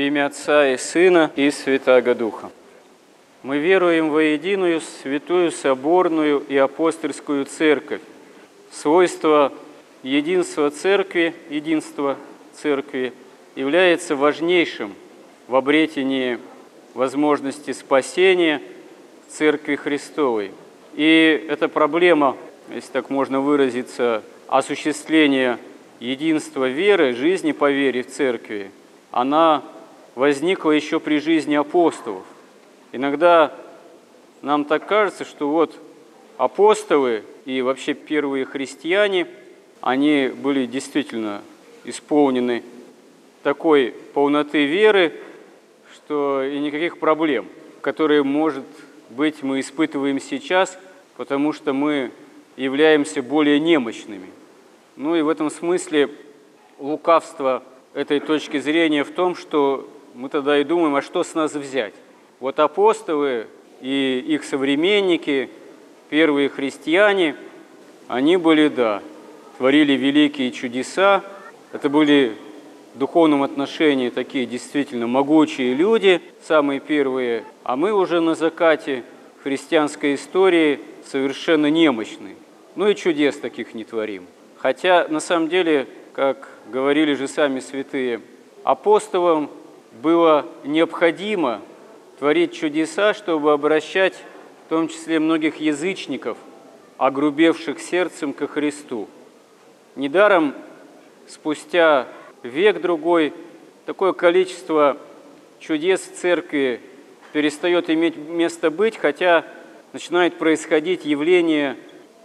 имя Отца и Сына и Святаго Духа. Мы веруем во единую святую соборную и апостольскую церковь. Свойство единства церкви является важнейшим в обретении возможности спасения Церкви Христовой. И эта проблема, если так можно выразиться, осуществления единства веры, жизни по вере в Церкви, она возникла еще при жизни апостолов. Иногда нам так кажется, что вот апостолы и вообще первые христиане, они были действительно исполнены такой полноты веры, что и никаких проблем, которые, может быть, мы испытываем сейчас, потому что мы являемся более немощными. Ну и в этом смысле лукавство этой точки зрения в том, что мы тогда и думаем, а что с нас взять? Вот апостолы и их современники, первые христиане, они были, творили великие чудеса. Это были в духовном отношении такие действительно могучие люди, самые первые. А мы уже на закате христианской истории совершенно немощны. Ну и чудес таких не творим. Хотя, на самом деле, как говорили же сами святые, апостолам было необходимо творить чудеса, чтобы обращать в том числе многих язычников, огрубевших сердцем ко Христу. Недаром спустя век-другой такое количество чудес в церкви перестает иметь место быть, хотя начинает происходить явление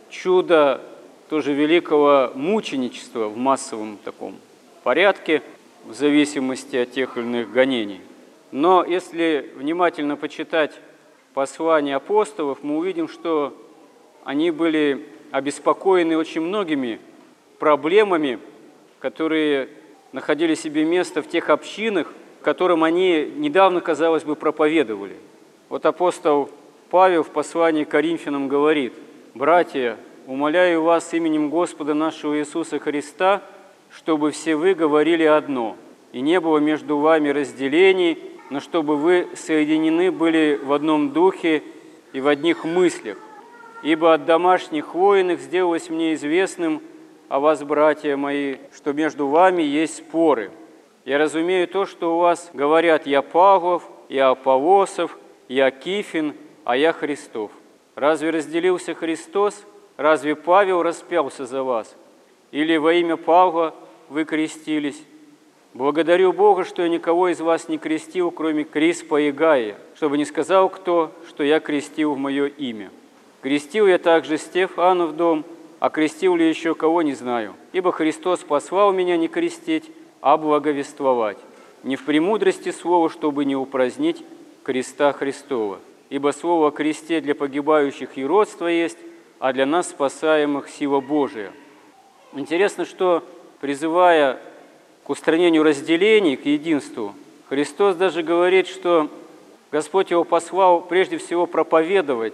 чуда тоже великого мученичества в массовом таком порядке, в зависимости от тех или иных гонений. Но если внимательно почитать послания апостолов, мы увидим, что они были обеспокоены очень многими проблемами, которые находили себе место в тех общинах, которым они недавно, казалось бы, проповедовали. Вот апостол Павел в послании к Коринфянам говорит: «Братья, умоляю вас именем Господа нашего Иисуса Христа, чтобы все вы говорили одно, и не было между вами разделений, но чтобы вы соединены были в одном духе и в одних мыслях. Ибо от домашних воинов сделалось мне известным о вас, братья мои, что между вами есть споры. Я разумею то, что у вас говорят: я Павлов, я Аполлосов, я Кифин, а я Христов. Разве разделился Христос? Разве Павел распялся за вас? Или во имя Павла вы крестились? Благодарю Бога, что я никого из вас не крестил, кроме Криспа и Гая, чтобы не сказал кто, что я крестил в мое имя. Крестил я также Стефана в дом, а крестил ли еще кого, не знаю. Ибо Христос послал меня не крестить, а благовествовать, не в премудрости слова, чтобы не упразднить креста Христова. Ибо слово о кресте для погибающих юродство есть, а для нас спасаемых сила Божия». Интересно, что, призывая к устранению разделений, к единству, Христос даже говорит, что Господь его послал прежде всего проповедовать,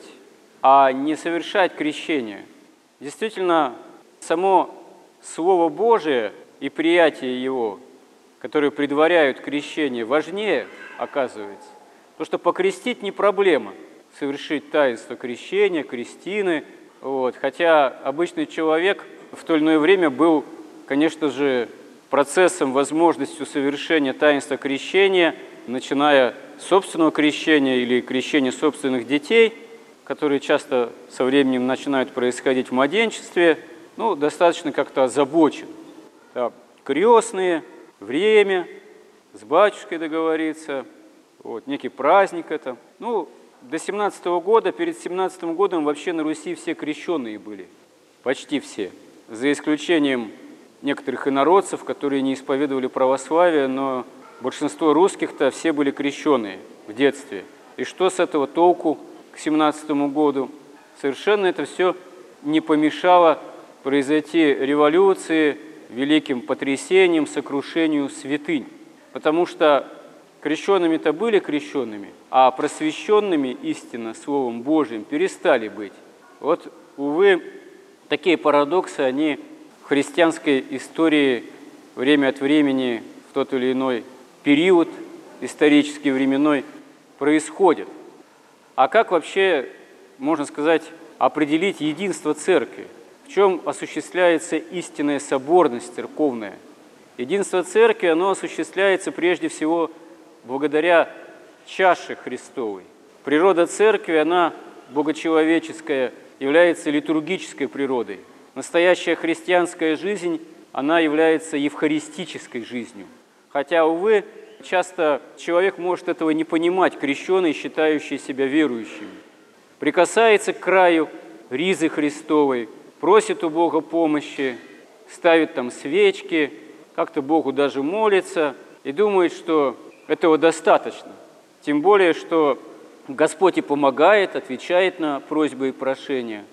а не совершать крещение. Действительно, само Слово Божие и приятие его, которые предваряют крещение, важнее оказывается. Потому что покрестить не проблема, совершить таинство крещения, крестины. Хотя обычный человек в то или иное время был, конечно же, процессом, возможностью совершения таинства крещения, начиная с собственного крещения или крещения собственных детей, которые часто со временем начинают происходить в младенчестве, достаточно как-то озабочен. Крестные, время, с батюшкой договориться, некий праздник это. До 17-го года, перед 17-м годом вообще на Руси все крещенные были, почти все, за исключением некоторых инородцев, которые не исповедовали православие, но большинство русских-то все были крещенные в детстве. И что с этого толку к 17-му году? Совершенно это все не помешало произойти революции, великим потрясением, сокрушению святынь. Потому что крещенными-то были крещенными, а просвещенными истинно Словом Божьим перестали быть. Увы, такие парадоксы, они в христианской истории время от времени в тот или иной период исторический, временной происходит. А как вообще, можно сказать, определить единство Церкви? В чем осуществляется истинная соборность церковная? Единство Церкви, оно осуществляется прежде всего благодаря чаше Христовой. Природа Церкви, она богочеловеческая, является литургической природой. Настоящая христианская жизнь, она является евхаристической жизнью. Хотя, увы, часто человек может этого не понимать, крещеный, считающий себя верующим. Прикасается к краю ризы Христовой, просит у Бога помощи, ставит там свечки, как-то Богу даже молится и думает, что этого достаточно. Тем более, что Господь и помогает, отвечает на просьбы и прошения.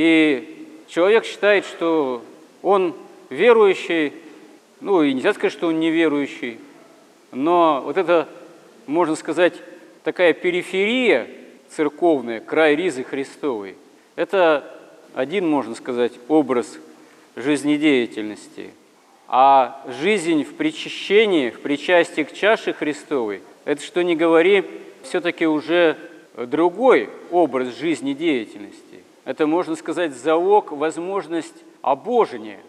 И человек считает, что он верующий, ну и нельзя сказать, что он неверующий, но вот это, можно сказать, такая периферия церковная, край ризы Христовой, это один, можно сказать, образ жизнедеятельности. А жизнь в причащении, в причастии к чаше Христовой, это, что ни говори, все-таки уже другой образ жизнедеятельности. Это, можно сказать, залог, возможность обожения,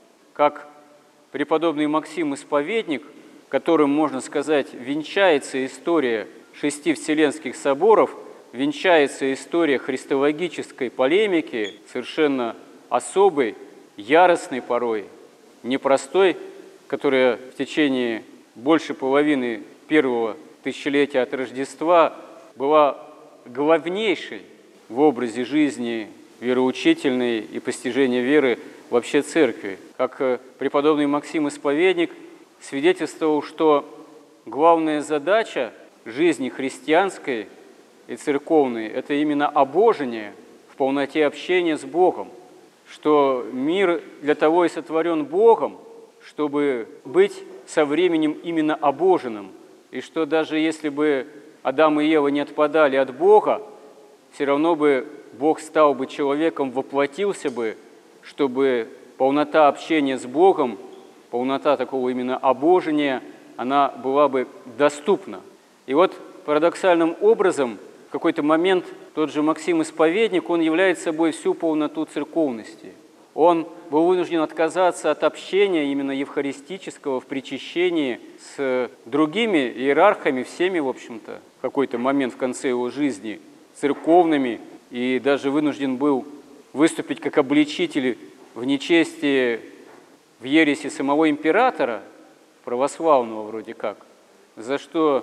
как преподобный Максим Исповедник, которым, можно сказать, венчается история 6 Вселенских соборов, венчается история христологической полемики, совершенно особой, яростной порой, непростой, которая в течение больше половины первого тысячелетия от Рождества была главнейшей в образе жизни вероучительной и постижения веры вообще Церкви. Как преподобный Максим Исповедник свидетельствовал, что главная задача жизни христианской и церковной – это именно обожение в полноте общения с Богом, что мир для того и сотворен Богом, чтобы быть со временем именно обоженным, и что даже если бы Адам и Ева не отпадали от Бога, все равно бы Бог стал бы человеком, воплотился бы, чтобы полнота общения с Богом, полнота такого именно обожения, она была бы доступна. И вот парадоксальным образом в какой-то момент тот же Максим Исповедник, он является собой всю полноту церковности. Он был вынужден отказаться от общения именно евхаристического в причащении с другими иерархами, всеми, в общем-то, в какой-то момент в конце его жизни, церковными, и даже вынужден был выступить как обличитель в нечестии, в ереси самого императора, православного вроде как, за что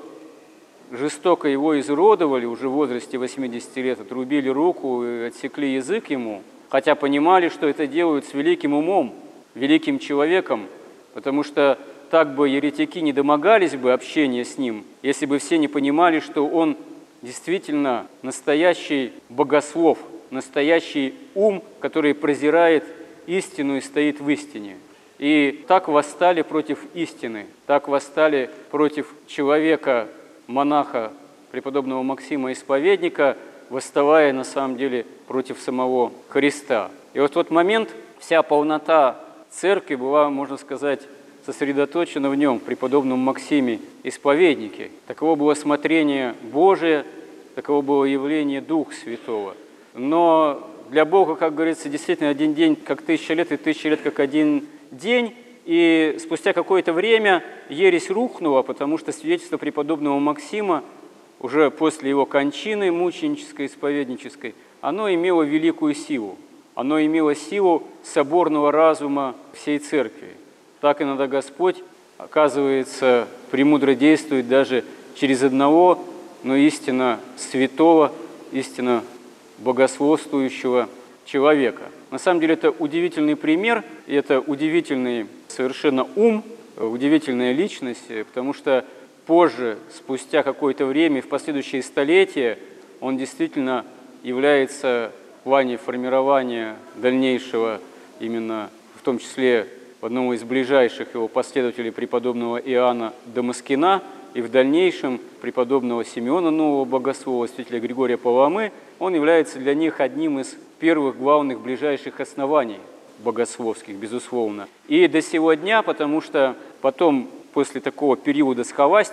жестоко его изуродовали, уже в возрасте 80 лет отрубили руку и отсекли язык ему, хотя понимали, что это делают с великим умом, великим человеком, потому что так бы еретики не домогались бы общения с ним, если бы все не понимали, что он действительно настоящий богослов, настоящий ум, который презирает истину и стоит в истине. И так восстали против истины, так восстали против человека, монаха, преподобного Максима Исповедника, восставая на самом деле против самого Христа. И вот в тот момент вся полнота церкви была, можно сказать, сосредоточена в нем, в преподобном Максиме Исповеднике. Таково было смотрение Божие, таково было явление Духа Святого. Но для Бога, как говорится, действительно один день как 1000 лет, и 1000 лет как один день. И спустя какое-то время ересь рухнула, потому что свидетельство преподобного Максима уже после его кончины мученической, исповеднической, оно имело великую силу. Оно имело силу соборного разума всей церкви. Так иногда Господь, оказывается, премудро действует даже через одного, но истинно святого, истинно богословствующего человека. На самом деле это удивительный пример, и это удивительный совершенно ум, удивительная личность, потому что позже, спустя какое-то время, в последующие столетия, он действительно является в плане формирования дальнейшего, именно в том числе в одном из ближайших его последователей преподобного Иоанна Дамаскина, и в дальнейшем преподобного Симеона Нового Богослова, святителя Григория Паламы, он является для них одним из первых главных ближайших оснований богословских, безусловно. И до сего дня, потому что потом, после такого периода схоластики,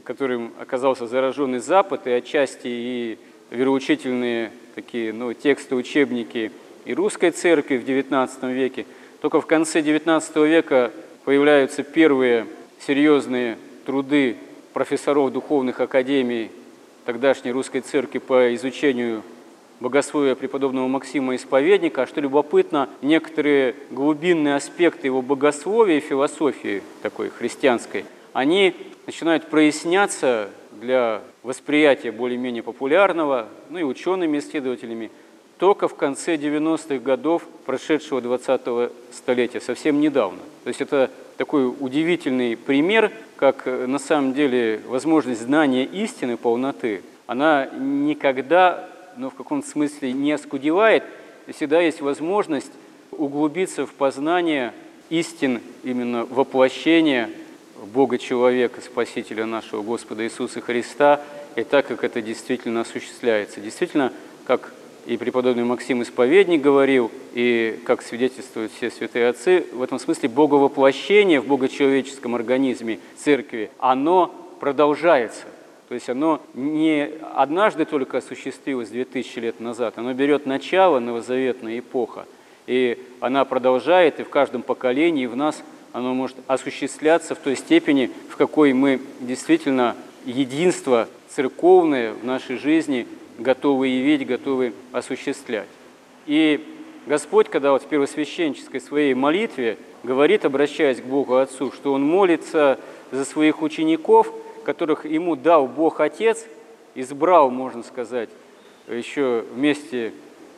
которым оказался зараженный Запад, и отчасти и вероучительные такие, тексты, учебники и русской церкви в XIX веке. Только в конце XIX века появляются первые серьезные труды профессоров духовных академий тогдашней русской церкви по изучению богословия преподобного Максима Исповедника. А что любопытно, некоторые глубинные аспекты его богословия и философии такой христианской, они начинают проясняться для восприятия более-менее популярного, и учеными, исследователями, только в конце 90-х годов прошедшего 20-го столетия, совсем недавно. То есть это такой удивительный пример, как на самом деле возможность знания истины, полноты, она никогда, в каком-то смысле не оскудевает, и всегда есть возможность углубиться в познание истин именно воплощения Бога-человека, Спасителя нашего Господа Иисуса Христа, и так, как это действительно осуществляется. Действительно, как и преподобный Максим Исповедник говорил, и как свидетельствуют все святые отцы, в этом смысле боговоплощение в богочеловеческом организме церкви, оно продолжается. То есть оно не однажды только осуществилось 2000 лет назад, оно берет начало, новозаветная эпоха, и она продолжает, и в каждом поколении в нас оно может осуществляться в той степени, в какой мы действительно единство церковное в нашей жизни готовы явить, готовы осуществлять. И Господь, когда в первосвященнической своей молитве говорит, обращаясь к Богу Отцу, что Он молится за своих учеников, которых Ему дал Бог Отец, избрал, можно сказать, еще вместе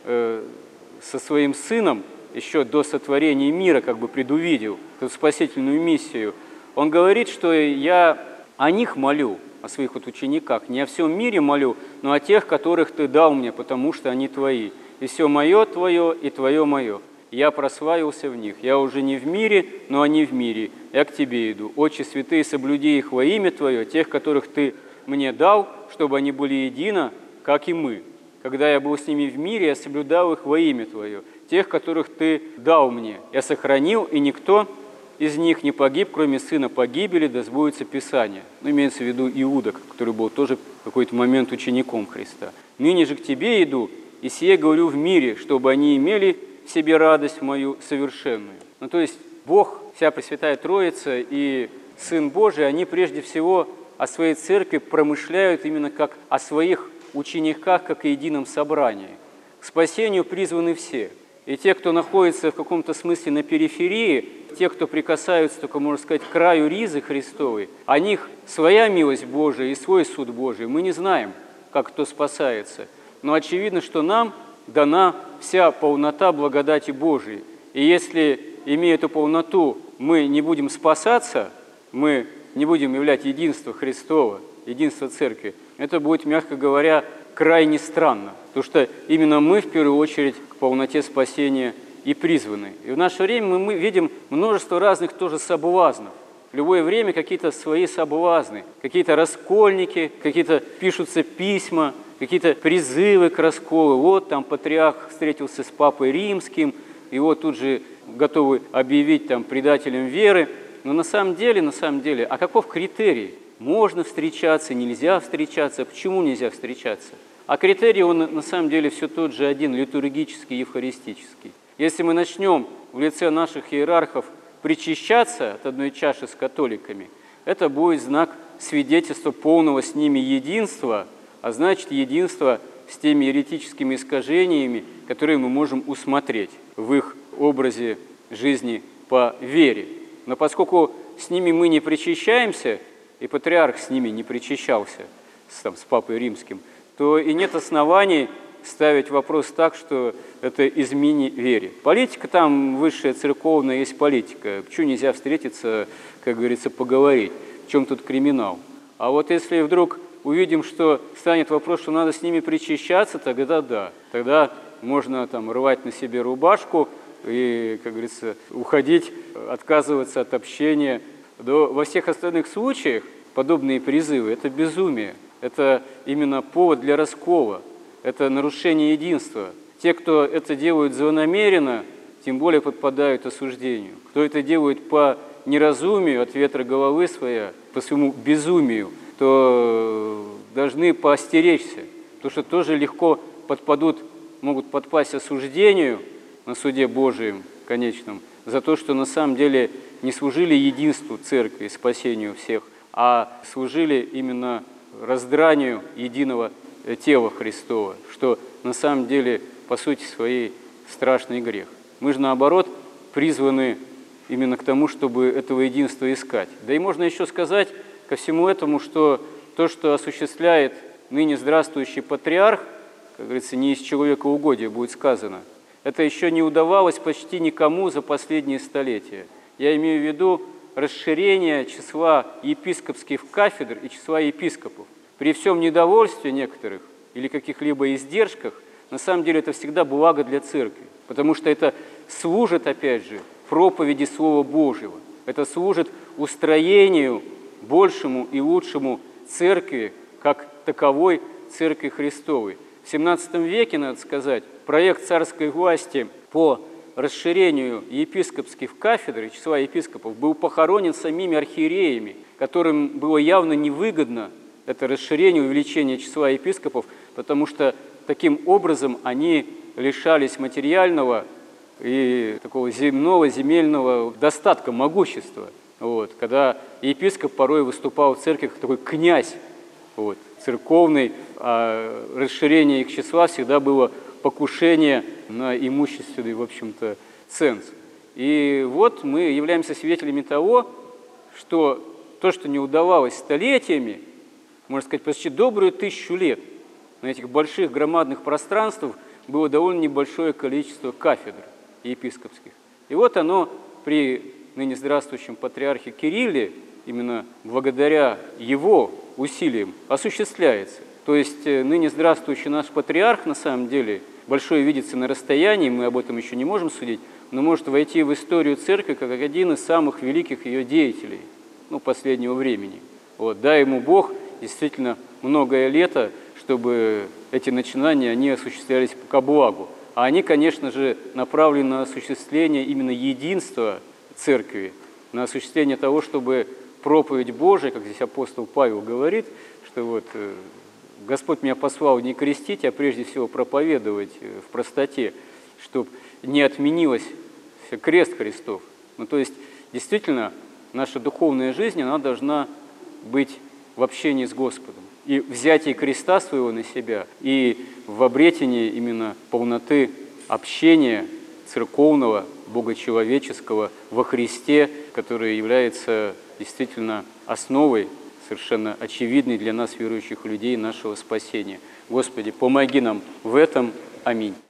со своим Сыном, еще до сотворения мира, предувидел эту спасительную миссию. Он говорит, что я о них молю, о своих учениках, не о всем мире молю, но о тех, которых Ты дал мне, потому что они Твои. И все мое Твое, и Твое мое. Я прославился в них. Я уже не в мире, но они в мире. Я к Тебе иду. Отче святые, соблюди их во имя Твое, тех, которых Ты мне дал, чтобы они были едино, как и мы. Когда я был с ними в мире, я соблюдал их во имя Твое. Тех, которых Ты дал мне, я сохранил, и никто из них не погиб, кроме сына погибели, да сбудется Писание. Имеется в виду Иуда, который был тоже в какой-то момент учеником Христа. Ныне же к Тебе иду, и сие говорю в мире, чтобы они имели в себе радость мою совершенную. То есть Бог, вся Пресвятая Троица и Сын Божий, они прежде всего о своей церкви промышляют именно как о своих учениках, как о едином собрании. К спасению призваны все. И те, кто находится в каком-то смысле на периферии, те, кто прикасаются, только, можно сказать, к краю ризы Христовой, о них своя милость Божия и свой суд Божий. Мы не знаем, как кто спасается. Но очевидно, что нам дана вся полнота благодати Божией. И если, имея эту полноту, мы не будем спасаться, мы не будем являть единство Христова, единство Церкви, это будет, мягко говоря, крайне странно. Потому что именно мы, в первую очередь, к полноте спасения и призваны. И в наше время мы видим множество разных тоже соблазнов. В любое время какие-то свои соблазны, какие-то раскольники, какие-то пишутся письма, какие-то призывы к расколу. Вот там патриарх встретился с папой римским, его тут же готовы объявить предателем веры. Но на самом деле, а каков критерий? Можно встречаться, нельзя встречаться, почему нельзя встречаться? А критерий, он на самом деле все тот же один, литургический, евхаристический. Если мы начнем в лице наших иерархов причащаться от одной чаши с католиками, это будет знак свидетельства полного с ними единства, а значит единства с теми еретическими искажениями, которые мы можем усмотреть в их образе жизни по вере. Но поскольку с ними мы не причащаемся, и патриарх с ними не причащался, с папой римским, то и нет оснований ставить вопрос так, что это измени вере. Политика там высшая церковная, есть политика. Почему нельзя встретиться, как говорится, поговорить? В чем тут криминал? А вот если вдруг увидим, что станет вопрос, что надо с ними причащаться, тогда да. Тогда можно рвать на себе рубашку и, как говорится, уходить, отказываться от общения. Но во всех остальных случаях подобные призывы – это безумие. Это именно повод для раскола, это нарушение единства. Те, кто это делают злонамеренно, тем более подпадают осуждению. Кто это делает по неразумию, от ветра головы своя, по своему безумию, то должны поостеречься, потому что тоже легко могут подпасть осуждению на суде Божием конечном за то, что на самом деле не служили единству церкви, спасению всех, а служили именно раздранию единого тела Христова, что на самом деле, по сути своей, страшный грех. Мы же, наоборот, призваны именно к тому, чтобы этого единства искать. Да и можно еще сказать ко всему этому, что то, что осуществляет ныне здравствующий патриарх, как говорится, не из человекоугодия будет сказано, это еще не удавалось почти никому за последние столетия. Я имею в виду расширение числа епископских кафедр и числа епископов. При всем недовольстве некоторых или каких-либо издержках, на самом деле это всегда благо для церкви, потому что это служит, опять же, проповеди Слова Божьего. Это служит устроению большему и лучшему церкви, как таковой церкви Христовой. В XVII веке, надо сказать, проект царской власти по расширению епископских кафедр и числа епископов был похоронен самими архиереями, которым было явно невыгодно это расширение, увеличение числа епископов, потому что таким образом они лишались материального и такого земельного достатка, могущества. Когда епископ порой выступал в церкви как такой князь церковный, а расширение их числа всегда было покушение на имущественный, в общем-то, ценз. И вот мы являемся свидетелями того, что то, что не удавалось столетиями, можно сказать, почти добрую 1000 лет, на этих больших громадных пространствах было довольно небольшое количество кафедр епископских. И вот оно при ныне здравствующем патриархе Кирилле, именно благодаря его усилиям, осуществляется. То есть ныне здравствующий наш патриарх, на самом деле, большое видится на расстоянии, мы об этом еще не можем судить, но может войти в историю церкви как один из самых великих ее деятелей последнего времени. Дай ему Бог действительно многое лето, чтобы эти начинания, они осуществлялись ко благу. А они, конечно же, направлены на осуществление именно единства церкви, на осуществление того, чтобы проповедь Божия, как здесь апостол Павел говорит, что Господь меня послал не крестить, а прежде всего проповедовать в простоте, чтобы не отменилось крест Христов. То есть, действительно, наша духовная жизнь, она должна быть в общении с Господом. И взятие креста своего на себя, и в обретении именно полноты общения церковного, богочеловеческого во Христе, который является действительно основой, совершенно очевидной для нас, верующих людей, нашего спасения. Господи, помоги нам в этом. Аминь.